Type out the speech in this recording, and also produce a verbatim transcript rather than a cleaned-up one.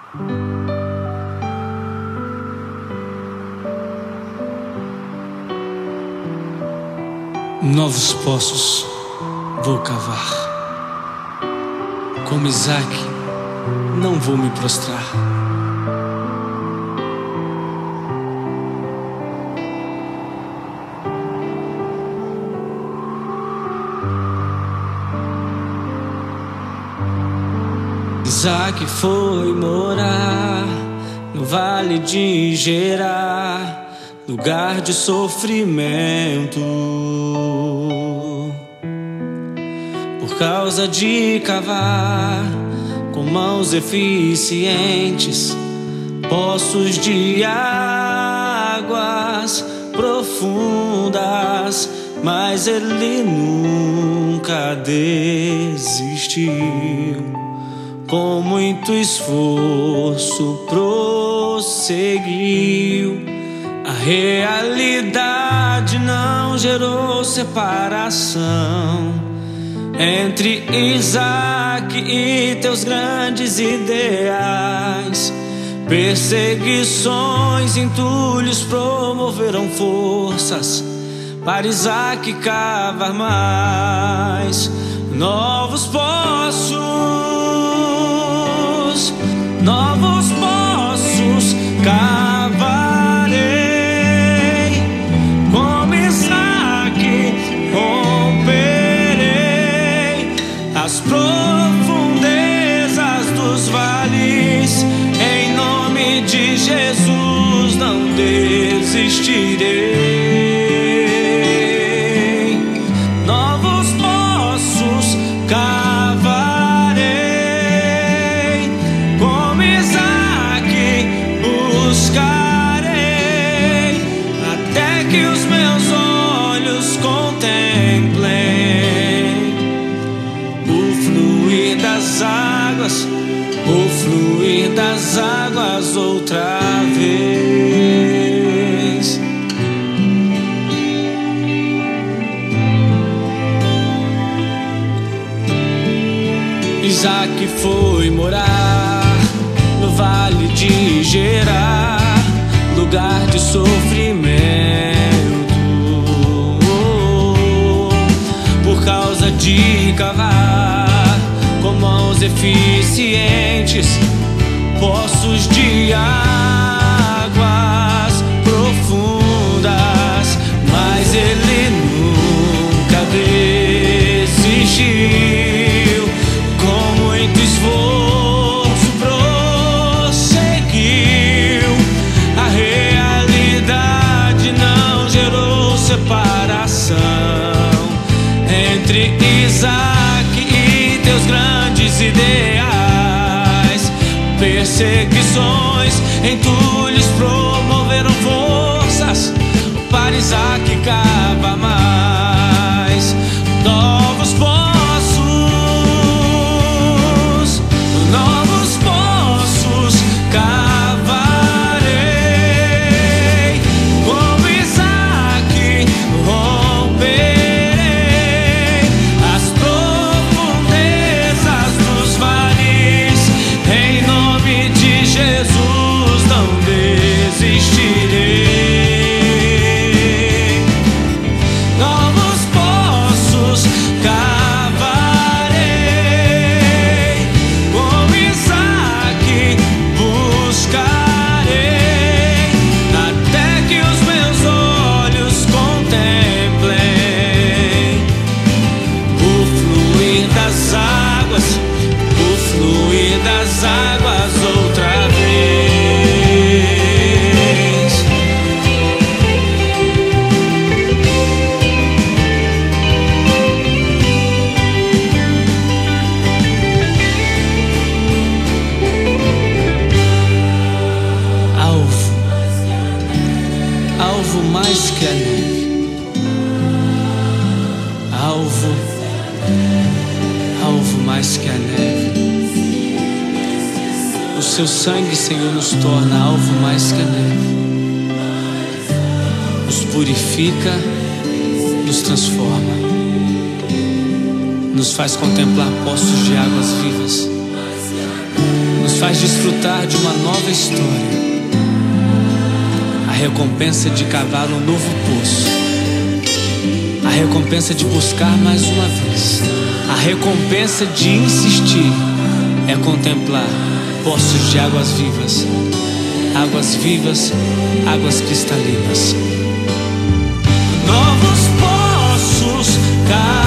Novos poços vou cavar. Como Isaac, não vou me prostrar. Isaac foi morar no vale de Gerar, lugar de sofrimento. Por causa de cavar com mãos eficientes poços de águas profundas, mas ele nunca desistiu. Com muito esforço prosseguiu. A realidade não gerou separação entre Isaac e teus grandes ideais. Perseguições, entulhos promoveram forças para Isaac cavar mais novos poços. Novos poços cavarei, como Isaac romperei as profundezas dos vales. Em nome de Jesus não desistirei. Novos poços cavarei, buscarei até que os meus olhos contemplem o fluir das águas, o fluir das águas outra vez. Isaac foi morar no vale de Gerar, lugar de sofrimento. Por causa de cavar com mãos eficientes poços de águas profundas, mas ele nunca desistiu. Com muito esforço prosseguiu. A realidade não gerou separação entre Isaac e teus grandes ideais. Perseguições, entulhos promoveram forças para Isaac cavar mais novos poços, novos poços cavarei, como Isaac romperei as profundezas dos vales. Em nome de Jesus não desistirei. Novos poços cavarei, como Isaac buscarei até que os meus olhos contemplem o fluir das águas, o fluir das águas outra vez. Alvo, alvo mais que a neve. Alvo, alvo mais que a neve. O seu sangue, Senhor, nos torna alvo mais que a neve. Nos purifica, nos transforma, nos faz contemplar poços de águas vivas, nos faz desfrutar de uma nova história. A recompensa de cavar um novo poço, a recompensa de buscar mais uma vez, a recompensa de insistir é contemplar poços de águas vivas, águas vivas, águas cristalinas. Novos poços,